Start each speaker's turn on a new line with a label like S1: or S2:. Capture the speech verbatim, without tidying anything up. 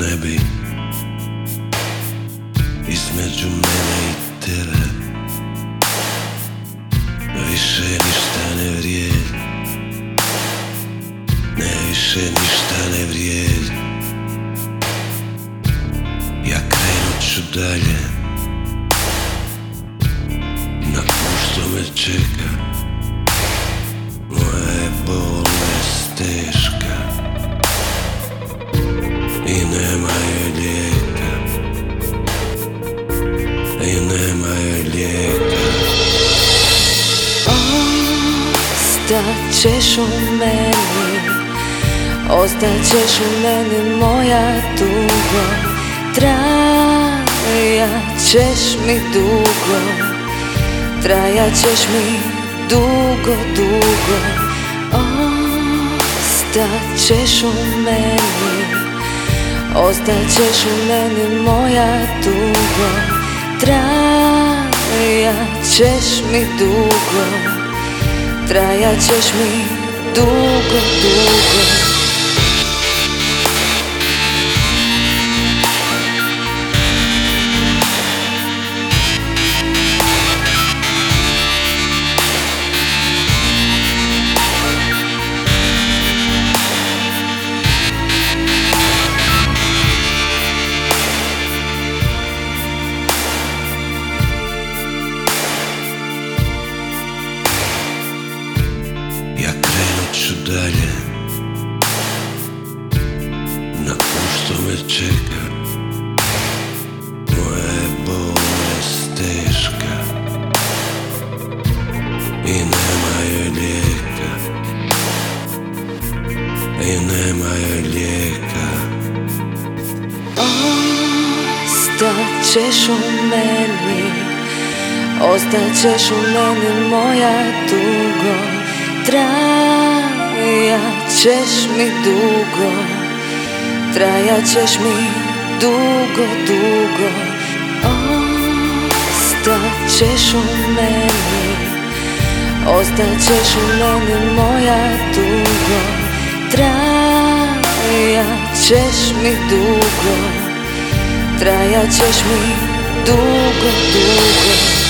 S1: ne bi između mene i tebe više ništa ne vrijedi, ne više ništa ne vrijedi. Ja krenut ću dalje na put što me čeka, moja je bolest teška i nema joj lijeka, i nema joj lijeka.
S2: Ostaćeš u meni, ostaćeš u meni moja dugo, trajat ćeš mi dugo, trajat ćeš mi dugo, dugo. Ostaćeš u meni, ostaćeš u meni moja dugo, trajat ćeš mi dugo, trajat ćeš mi dugo, dugo.
S1: Ja krenut ću dalje na put što me čeka, moja je bolest teška i nema joj lijeka, i nema joj lijeka.
S2: Ostaćeš u meni, ostaćeš u meni moja dugo, trajat ćeš mi dugo, trajat ćeš mi dugo, dugo. Ostaćeš u meni, ostaćeš u meni moja dugo, trajat ćeš mi dugo, trajat ćeš mi dugo, dugo.